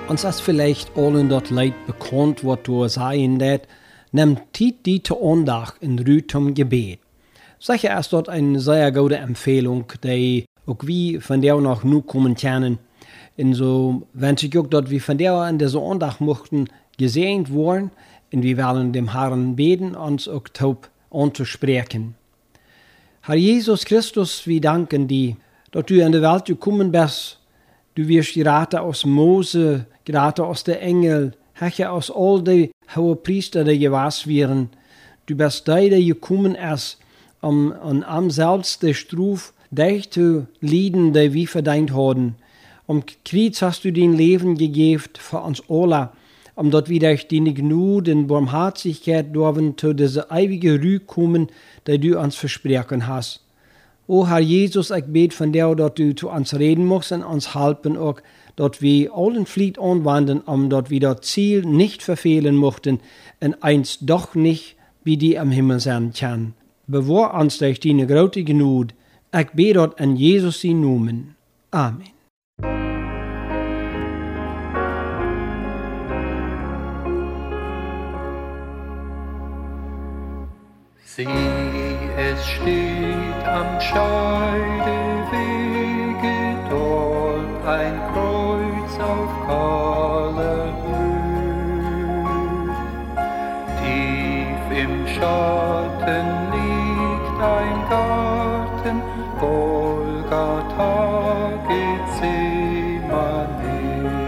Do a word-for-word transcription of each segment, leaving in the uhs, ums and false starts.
Ons is vielleicht allen dat Leid bekannt, wat du sagen dat, nimmt Tiet die te aandacht in Ruhe zum Gebet. Sicher ist dort eine sehr gute Empfehlung, die auch wir von der noch nu kommen können. Und so wünsche ich auch, dass wir von der an dieser Andacht möchten gesegnet worden, und wir wollen dem Herrn beten, uns auch taub anzusprechen. Herr Jesus Christus, wir danken dir, dass du in die Welt gekommen bist. Du wirst geraten aus Mose, geraten aus der Engel, Herr, aus all die hohen Priester, die gewesen wären. Du bist der, der gekommen ist, um an am selbst der Struf dich zu leiden, die wir verdient haben. Um Kreuz hast du dein Leben gegeben für uns alle, um dort wir durch deine Gnade und Barmherzigkeit dürfen zu dieser ewigen Ruhe kommen, die du uns versprochen hast. O Herr Jesus, ich bete von dir, dass du zu uns reden musst und uns helfen auch, dass wir allen Flied anwenden, um dort wir das Ziel nicht verfehlen möchten und eins doch nicht, wie die am Himmel sein kann. Bewahr uns durch deine große Gnade. Ich bete dort in Jesus in Namen. Amen. Sieh, es steht am Scheidewege dort ein Kreuz auf kahler Höhe. Tief im Schatten liegt ein Garten, Golgatha, Gethsemane.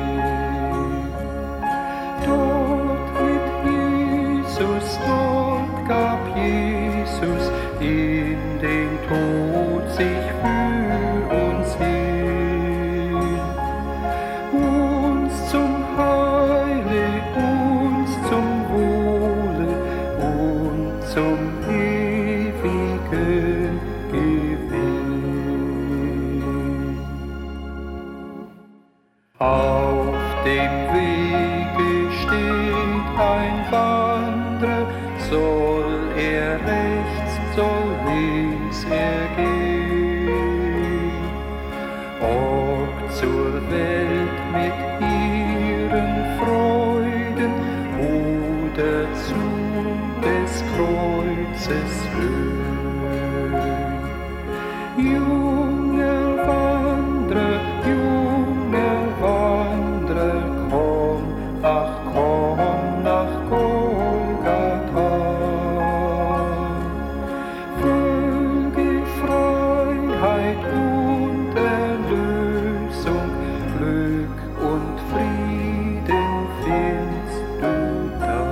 Dort mit Jesus, dort gab Jesus in den Tod sich für uns hin. Uns zum Heile, uns zum Wohle und zum ewigen Gewinn. Auf dem Wege steht ein Wanderer, soll er rechts, soll links er gehen, ob zur Welt mit ihren Freuden oder zu des Kreuzes Höhen. Junger Wanderer, junger Wanderer, komm, ach komm nach Golgatha. Folge Freiheit und Erlösung, Glück und Frieden findest du da.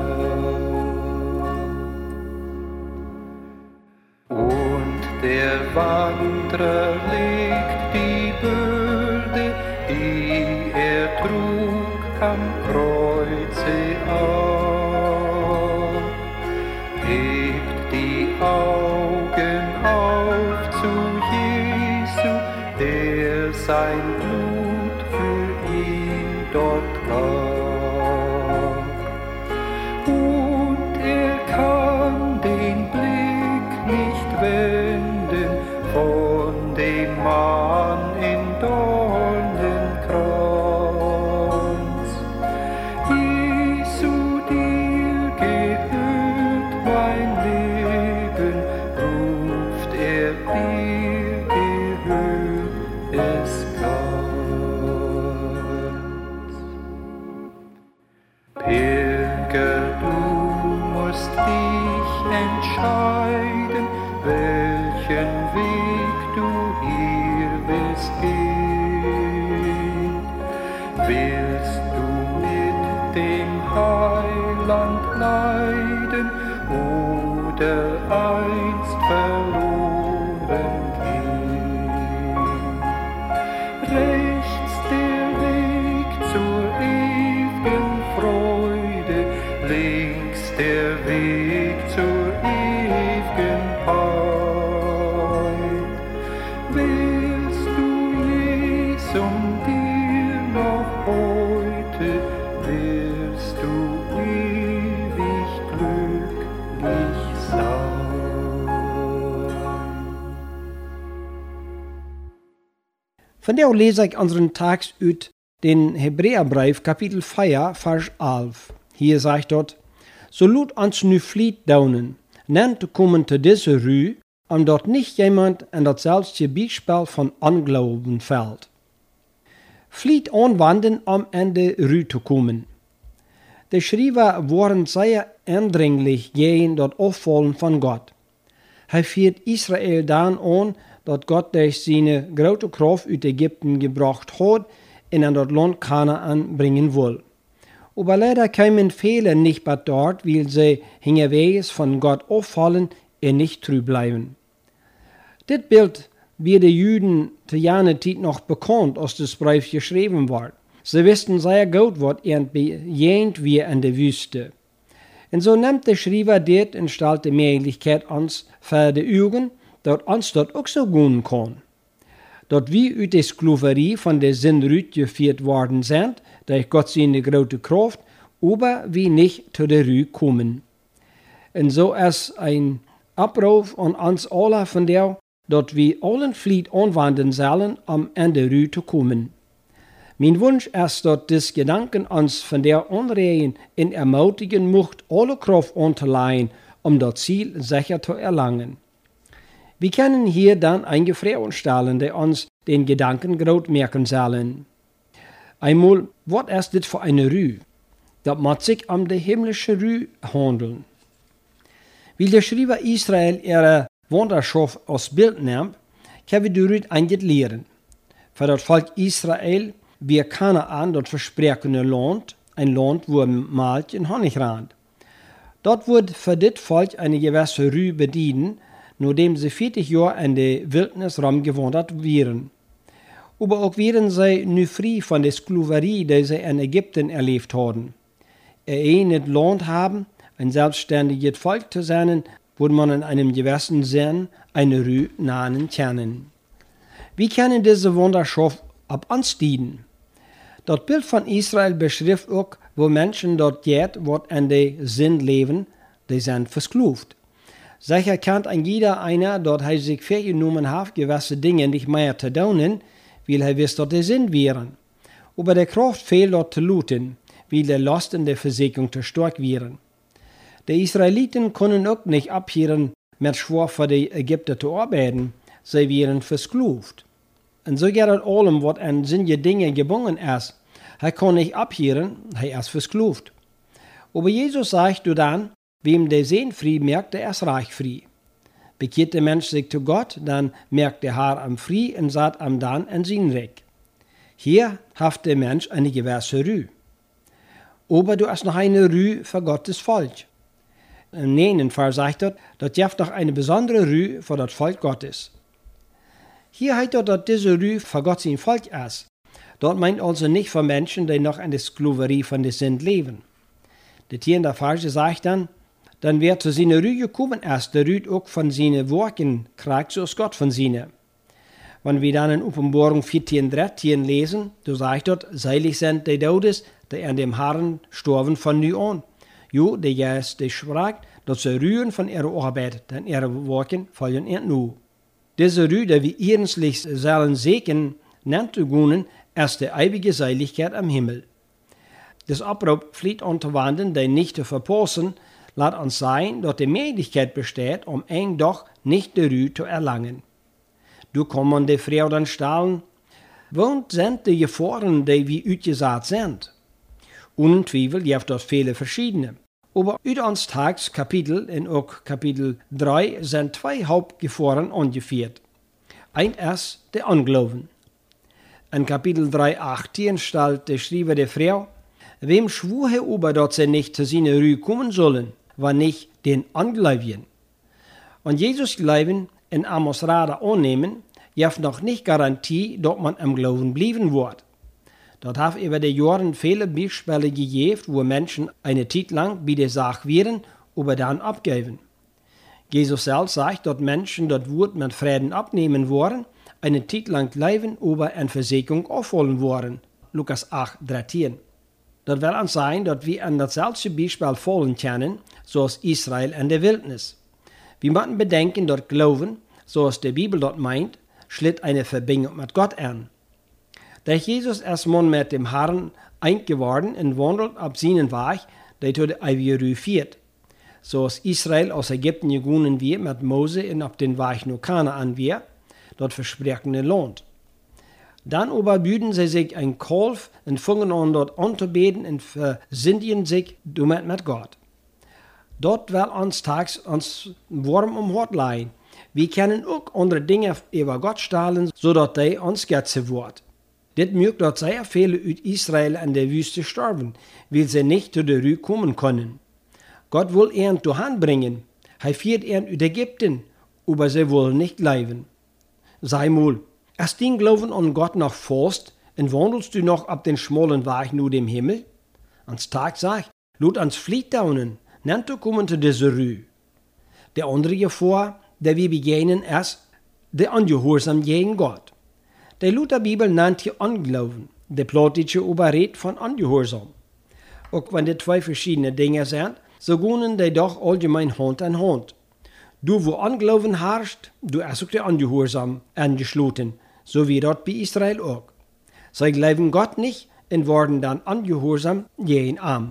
Und der Wanderer legt die Bürde, die er trug, am Kreuze ab, hebt die Augen auf zu Jesu, der sein Blut für ihn dort gab. Und er kann den Blick nicht wenden von dem Mann in Dornenkranz. Jesu, dir gehört mein Leben, ruft er, dir gehört es ganz. Pilger, du musst dich entscheiden, welchen Weg du hier willst gehen. Willst du mit dem Heiland leiden oder einst verloren gehen? Rechts der Weg zur ewigen Freude, links der Weg zur ewigen Pein. Willst du Jesum dir noch heute, wirst du ewig glücklich sein. Von der lese ich unseren Text uit den Hebräerbrief Kapitel vier, Vers elf. Hier sagt dort, so lut ons nu vliet daunen, nennt te komen te deze rue, omdat nicht jemand in datzelfde Beispiel von Unglauben fällt. Vliet anwenden, um in de rue te komen. De Schrijver waren sehr eindringlich gegen dat Aufvallen von Gott. Hij viert Israel dan aan dat Gott durch seine grote Kraft uit Ägypten gebracht hat und in dat Land Kanaan bringen will. Aber leider kamen viele nicht bei dort, weil sie hinterwegs von Gott auffallen und nicht treu bleiben. Dit Bild wird den Juden zu jener Zeit noch bekannt, als das Brief geschrieben wird. Sie wussten sehr gut, was ihnen bejahend wir in der Wüste. Und so nimmt der Schreiber dit und stellt die Möglichkeit uns für die Augen, dass uns dort auch so gehen kann. Dass wir aus der Sklaverei von der Sünde geführt worden sind, durch Gott seine große Kraft, aber wir nicht zu der Ruhe kommen. Und so ist ein Abruf an uns alle von der, dass wir allen Fliet anwenden sollen, um in der Ruhe zu kommen. Mein Wunsch ist, dass das Gedanken uns von der anregen und ermutigen macht, alle Kraft anzuleihen, um das Ziel sicher zu erlangen. Wir können hier dann eine Frage stellen, die uns den Gedanken groß merken sollen. Einmal, was ist das für eine Ruhe? Das muss sich um die himmlische Ruhe handeln. Weil der Schreiber Israel ihre Wanderschaft als Bild nimmt, können wir daraus einiges lernen. Für das Volk Israel wir Kanaan, das versprechende Land, ein Land, wo Milch und Honig rannt. Dort wird für das Volk eine gewisse Ruhe bedienen, nachdem sie vierzig Jahre in der Wildnis rumgewandert waren. Aber auch wären sie nu frei von der Sklaverei, die sie in Ägypten erlebt haben. Ein eigenes Land haben, ein selbstständiges Volk zu sein, würde man in einem gewissen Sinn eine Ruhe nahen können. Wie können diese Wanderschaft ab uns dienen? Das Bild von Israel beschreibt auch, wo Menschen dort geht, was in der Sinn leben, die sind versklavt. Sicher kennt ein jeder einer, dass er sich vorgenommen hat, gewisse Dinge nicht mehr zu tun, weil er wisst, dass die Sinn wären. Aber der Kraft fehlt dort zu looten, weil der Last in der Versicherung zu stark wären. Die Israeliten können auch nicht abhören, mit schwer für die Ägypter zu arbeiten, sie wären versklavt. Und so geht es allem, was an solche Dinge gebunden ist. Er kann nicht abhören, er ist versklavt. Aber Jesus sagt du dann, wem der Sinn frei merkt, der ist reich frei. Bekehrt der Mensch sich zu Gott, dann merkt der Herr am frei und sagt am dann in sein Reich. Hier hat der Mensch eine gewisse Ruhe. Aber du hast noch eine Ruhe für Gottes Volk. Im nächsten Fall sagt er, dass gibt noch eine besondere Ruhe für das Volk Gottes. Hier heißt er, dass diese Ruhe für Gott sein Volk ist. Dort meint also nicht für Menschen, die noch in der Sklaverei von der Sünde leben. Der Tier in der Verse sagt dann, dann wer zu seiner Ruhe gekommen ist, der Ruhe auch von seinen Worten kriegt, so ist Gott von seinen. Wenn wir dann in Offenbarung vierzehn, dreizehn lesen, da sagt dort, seilig sind die Todes, die an dem Herrn storben von nu an. Jo, der Geist, der sprach, dass sie ruhen von ihrer Arbeit, denn ihre Worte fallen ihnen nu. Diese Ruhe, die wir ernstlich sollen sehen, nennt Ugunen, ist die ewige Seiligkeit am Himmel. Das Abruf flieht unterwandern, die nicht zu verpassen, lässt uns sein, dass die Möglichkeit besteht, um ein doch nicht die Ruhe zu erlangen. Du kann man die Frau dann stellen, wo sind die Gefahren, die wir ausgesagt sind? Ohne Zweifel gibt es viele verschiedene. Aber uit ons Tagskapitel in auch Kapitel drei sind zwei Hauptgefahren angeführt. Ein ist der Unglauben. In Kapitel drei, achtzehn stellt der Schreiber der Frau, wem schwur er über, dass sie nicht zu seiner Ruhe kommen sollen, war nicht den Ungläubigen. Und Jesus Glauben in Amos Rade annehmen, gibt noch nicht Garantie, dass man im Glauben bleiben wird. Dort hat über die Jahre viele Beispiele gegeben, wo Menschen eine Zeit lang bei der Sache wären, aber dann abgeben. Jesus selbst sagt, dass Menschen das Wort mit Frieden abnehmen wollen, eine Zeit lang leben, aber eine Versicherung aufholen wollen. Lukas acht, dreizehn. Das will uns sein, dass wir an dasselbe Beispiel fallen können, so als Israel in der Wildnis. Wir müssen bedenken, dass Glauben, so als die Bibel dort meint, schlitt eine Verbindung mit Gott an. Da Jesus erstmal mit dem Herrn eingeworden und wandelt ab seinen Weg, der zu der ewigen Ruhe führt. So als Israel aus Ägypten gegangen wir mit Mose und ab den Weg nach Kanaan wir, dort versprechende Land. Dann aber büden sie sich ein Kalf und fangen an dort anzubeten und versündigen sich damit mit Gott. Dort will uns tags uns warm um Hort leihen. Wir können auch andere Dinge über Gott stahlen, sodass die uns Götze wird. Dit mögt dort sehr viele aus Israel an der Wüste sterben, weil sie nicht zu der Ruhe kommen können. Gott will ihn zu Hand bringen. Er führt ihn aus Ägypten, aber sie wollen nicht bleiben. Sei mal, erst den Glauben an Gott noch forst, und wandelst du noch ab den schmalen Weg nur dem Himmel? Ans Tag sagt, lud ans Fliet daunen, nennt du kommen zu dieser Ruhe. Der andere Gefahr, der wir begegnen, ist der Ungehorsam gegen Gott. Der Lutherbibel nennt hier Unglauben, der Plotische aber redet von Ungehorsam. Auch wenn die zwei verschiedene Dinge sind, so gehen die doch allgemein Hand in Hand. Du, wo Unglauben herrscht, du hast auch der Ungehorsam angeschlossen, so wie dort bei Israel auch. Sie glauben Gott nicht und werden dann ungehorsam gegen Arm.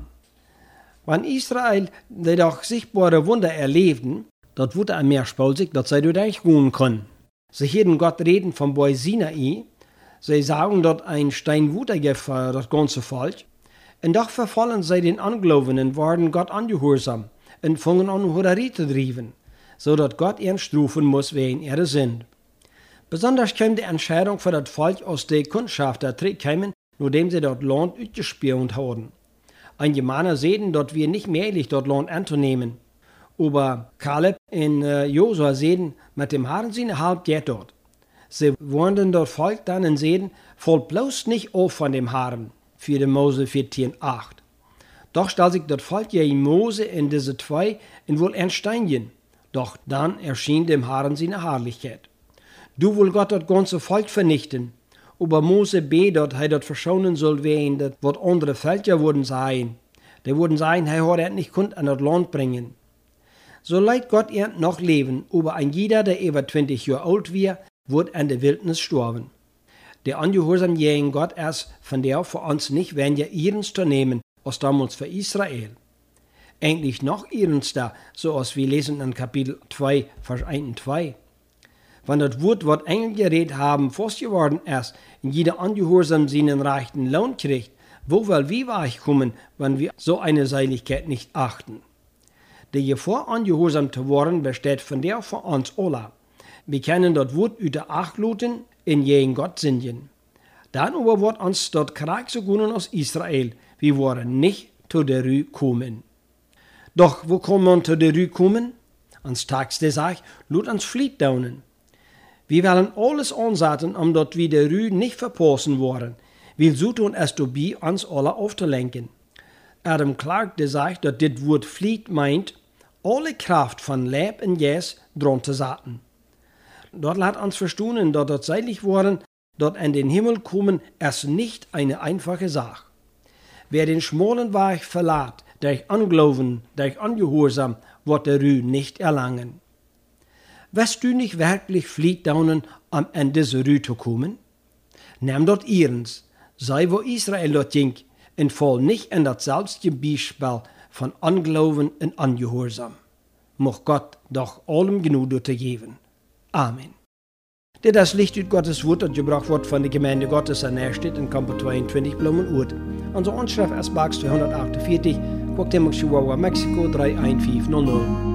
Wenn Israel die doch sichtbare Wunder erlebten, dort wurde er mehr spaltig, dass sie dort nicht ruhen können. Sie hören Gott reden vom Berg Sinai, sie sagen dort ein Stein Wutergefahr, das ganze Volk, und doch verfallen sie den Unglauben und werden Gott ungehorsam und fangen an, Hurerie zu treiben, so dass Gott ihren strafen muss wegen ihrer Sünde. Besonders kam die Entscheidung für das Volk aus der Kundschaft der zurückkamen, nachdem sie dort Land ausgespielt haben. Einige Männer sehen, dass wir nicht möglich dort Land anzunehmen. Aber Kaleb und äh, Josua sehen, mit dem Herrn seine halb geht dort. Sie wollen dort Volk dann und sehen, folgt bloß nicht auf von dem Herrn, für den Mose vierzehn acht. Doch stellt sich das Volk gegen Mose in diese zwei und will entsteigen. Doch dann erschien dem Herrn seine Herrlichkeit. Du will Gott das ganze Volk vernichten. Aber Mose betet, dass er dort verschonen soll werden, dass was andere Völker würden sein. Die würden sagen, er hat er nicht kunnt an das Land bringen. So leid Gott ihr noch leben, aber ein jeder, der über zwanzig Jahre alt wird, wird an der Wildnis sterben. Der Ungehorsam gegen Gott ist von der für uns nicht weniger ihrens zu nehmen, als damals für Israel. Eigentlich noch ihrens da, so als wir lesen in Kapitel zwei, Vers eins und zwei. Wenn das Wort, was Engel geredet haben, fast geworden ist, und jeder Ungehorsam seinen rechten Lohn kriegt, wo will wir weichkommen, wenn wir so eine Seiligkeit nicht achten? Die Gefahr, ungehorsam zu werden, besteht von der für uns alle. Wir können das Wort über Acht lassen in gegen Gott singen. Dann aber wird uns dort Krieg so gut aus Israel. Wir wollen nicht zu der Ruhe kommen. Doch wo kann man zu der Ruhe kommen? Ans Tags der sagt, lut uns Fliet daunen. Wir wollen alles ansetzen, um dort wie der Ruhe nicht verpassen worden. Wir suchen es dabei, uns alle aufzulenken. Adam Clark, der sagt, dass das Wort Fliet meint, alle Kraft von Leib und Geist dran zu setzen. Dort lässt uns verstehen, dass dort seilig worden, dort an den Himmel kommen, ist nicht eine einfache Sache. Wer den schmalen Weg verlässt, durch Unglauben, durch Ungehorsam, wird der Ruhe nicht erlangen. Wirst du nicht wirklich Fliet daunen, am Ende dieser Ruhe zu kommen? Nimm dort ihrens, sei wo Israel dort ging, und fall nicht in das selbste Beispiel von Unglauben und Ungehorsam. Mocht Gott doch allem Gnade geben. Amen. Der das Licht aus Gottes Wort, das gebracht wird von der Gemeinde Gottes an der steht in Kampo zweiundzwanzig Blumenurt. Unsere Anschrift ist Box zweihundertachtundvierzig, Cuauhtémoc, Chihuahua, Mexiko drei eins fünf null null.